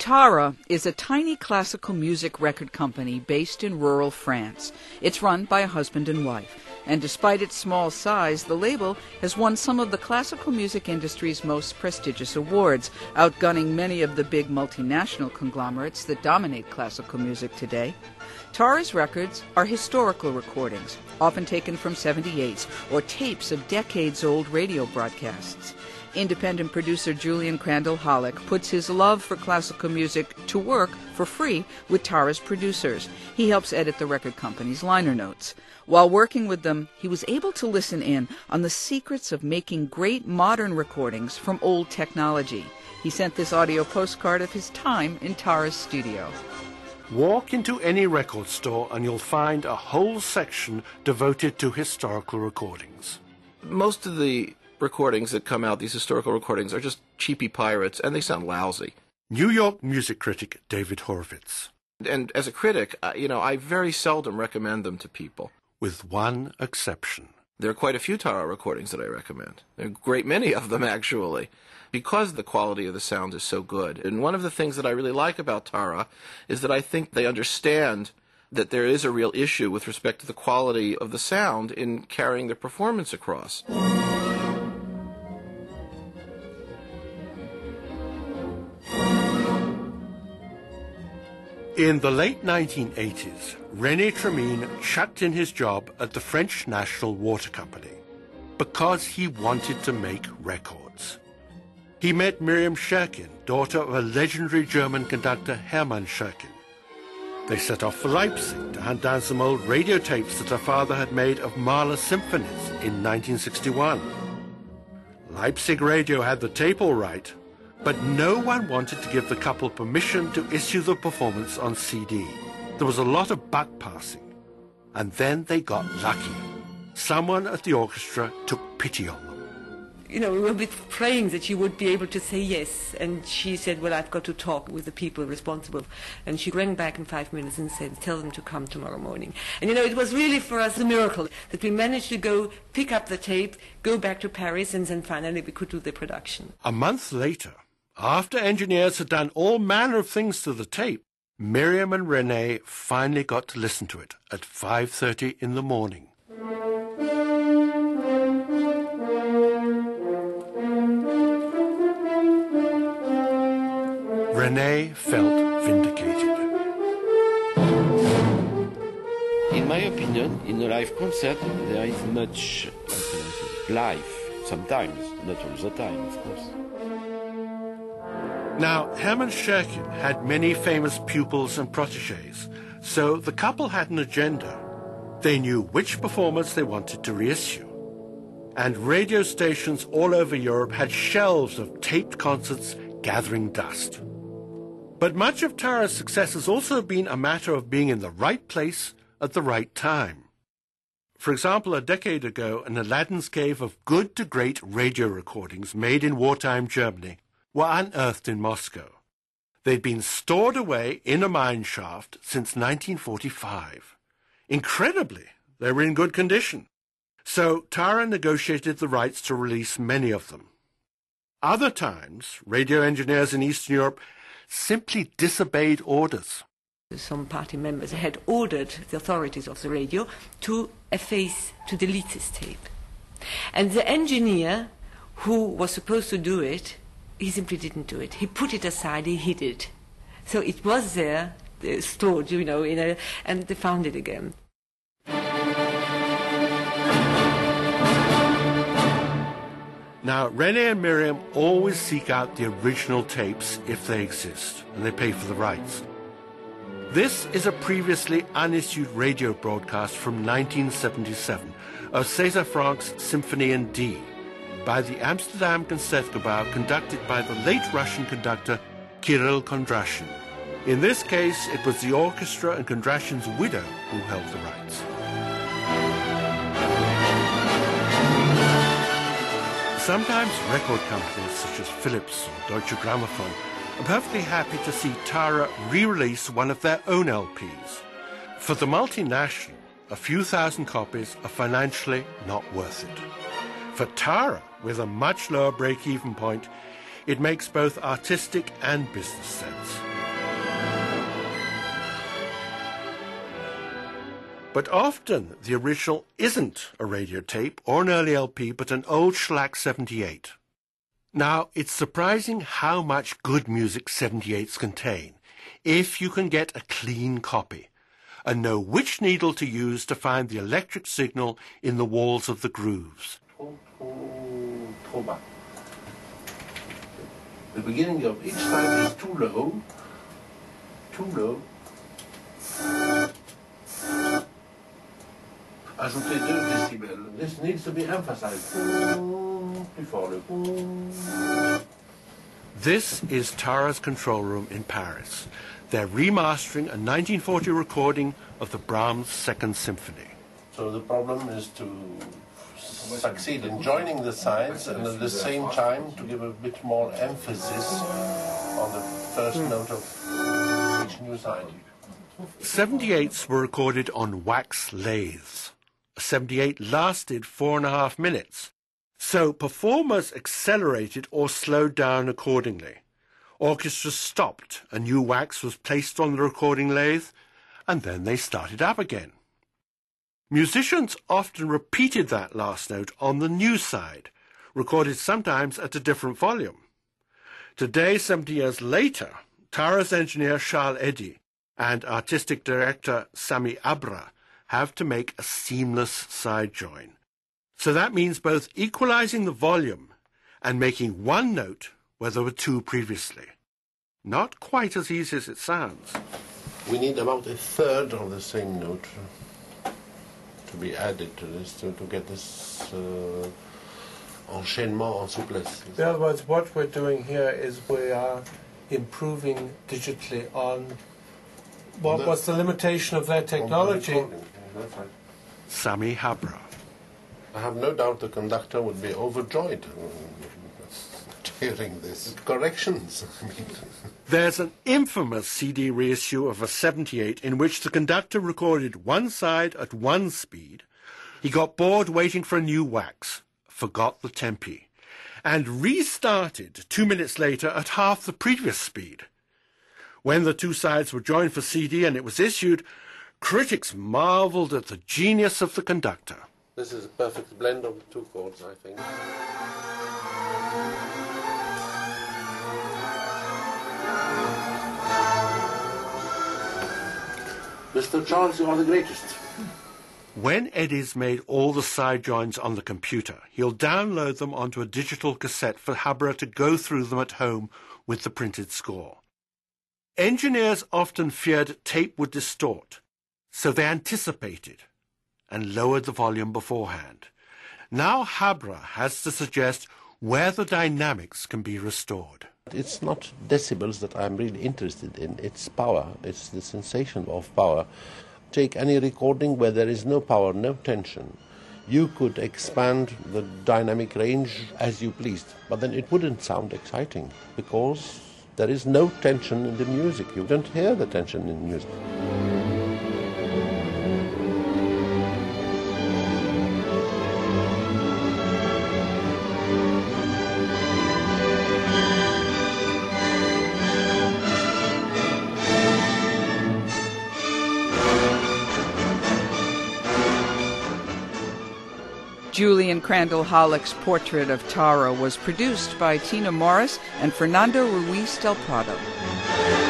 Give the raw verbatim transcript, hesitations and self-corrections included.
Tara is a tiny classical music record company based in rural France. It's run by a husband and wife, and despite its small size, the label has won some of the classical music industry's most prestigious awards, outgunning many of the big multinational conglomerates that dominate classical music today. Tara's records are historical recordings, often taken from seventy-eights or tapes of decades-old radio broadcasts. Independent producer Julian Crandall Hollick puts his love for classical music to work for free with Tara's producers. He helps edit the record company's liner notes. While working with them, he was able to listen in on the secrets of making great modern recordings from old technology. He sent this audio postcard of his time in Tara's studio. Walk into any record store and you'll find a whole section devoted to historical recordings. Most of the recordings that come out, these historical recordings, are just cheapy pirates, and they sound lousy. New York music critic David Horowitz. And as a critic, uh, you know, I very seldom recommend them to people. With one exception. There are quite a few Tara recordings that I recommend. There are a great many of them, actually, because the quality of the sound is so good. And one of the things that I really like about Tara is that I think they understand that there is a real issue with respect to the quality of the sound in carrying the performance across. In the late nineteen eighties, René Tremine chucked in his job at the French National Water Company because he wanted to make records. He met Miriam Scherkin, daughter of a legendary German conductor Hermann Scherkin. They set off for Leipzig to hunt down some old radio tapes that her father had made of Mahler's symphonies in nineteen sixty-one. Leipzig radio had the tape all right, but no one wanted to give the couple permission to issue the performance on C D. There was a lot of buck passing. And then they got lucky. Someone at the orchestra took pity on them. You know, we were a bit praying that she would be able to say yes. And she said, well, I've got to talk with the people responsible. And she rang back in five minutes and said, tell them to come tomorrow morning. And, you know, it was really for us a miracle that we managed to go pick up the tape, go back to Paris, and then finally we could do the production. A month later, after engineers had done all manner of things to the tape, Miriam and René finally got to listen to it at five thirty in the morning. René felt vindicated. In my opinion, in a live concert, there is much life, sometimes, not all the time, of course. Now, Hermann Scherkin had many famous pupils and protégés, so the couple had an agenda. They knew which performance they wanted to reissue. And radio stations all over Europe had shelves of taped concerts gathering dust. But much of Tara's success has also been a matter of being in the right place at the right time. For example, a decade ago, an Aladdin's Cave of good to great radio recordings made in wartime Germany were unearthed in Moscow. They'd been stored away in a mine shaft since nineteen forty-five. Incredibly, they were in good condition. So Tara negotiated the rights to release many of them. Other times, radio engineers in Eastern Europe simply disobeyed orders. Some party members had ordered the authorities of the radio to efface, to delete this tape. And the engineer who was supposed to do it, he simply didn't do it. He put it aside, he hid it. So it was there, uh, stored, you know, in a, and they found it again. Now, René and Miriam always seek out the original tapes if they exist, and they pay for the rights. This is a previously unissued radio broadcast from nineteen seventy-seven of César Franck's Symphony in D, by the Amsterdam Concertgebouw, conducted by the late Russian conductor Kirill Kondrashin. In this case, it was the orchestra and Kondrashin's widow who held the rights. Sometimes record companies such as Philips or Deutsche Grammophon are perfectly happy to see Tara re-release one of their own L Ps. For the multinational, a few thousand copies are financially not worth it. For Tara, with a much lower break-even point, it makes both artistic and business sense. But often the original isn't a radio tape or an early L P, but an old Schlack seventy-eight. Now, it's surprising how much good music seventy-eights contain, if you can get a clean copy, and know which needle to use to find the electric signal in the walls of the grooves. The beginning of each time is too low, too low. Ajoutez deux décibels. This needs to be emphasized. Before the... This is Tara's control room in Paris. They're remastering a nineteen forty recording of the Brahms Second Symphony. So the problem is to succeed in joining the sides and at the same time to give a bit more emphasis on the first note of each new side. seventy-eights were recorded on wax lathes. A seventy-eight lasted four and a half minutes, so performers accelerated or slowed down accordingly. Orchestras stopped, a new wax was placed on the recording lathe, and then they started up again. Musicians often repeated that last note on the new side, recorded sometimes at a different volume. Today, seventy years later, Tara's engineer Charles Eddy and artistic director Sami Abra have to make a seamless side join. So that means both equalizing the volume and making one note where there were two previously. Not quite as easy as it sounds. We need about a third of the same note to be added to this, to, to get this uh, enchaînement en souplesse. In other words, what we're doing here is we are improving digitally on what The- was the limitation of their technology. Recording, that's right. Sami Habra. I have no doubt the conductor would be overjoyed hearing this. Corrections. There's an infamous C D reissue of a seventy-eight in which the conductor recorded one side at one speed. He got bored waiting for a new wax, forgot the tempi, and restarted two minutes later at half the previous speed. When the two sides were joined for C D and it was issued, critics marveled at the genius of the conductor. This is a perfect blend of the two chords, I think. Mister Charles, you are the greatest. When Eddy's made all the side joins on the computer, he'll download them onto a digital cassette for Habra to go through them at home with the printed score. Engineers often feared tape would distort, so they anticipated and lowered the volume beforehand. Now Habra has to suggest where the dynamics can be restored. It's not decibels that I'm really interested in, it's power, it's the sensation of power. Take any recording where there is no power, no tension. You could expand the dynamic range as you pleased, but then it wouldn't sound exciting because there is no tension in the music. You don't hear the tension in music. Julian Crandall Hollick's portrait of Tara was produced by Tina Morris and Fernando Ruiz del Prado.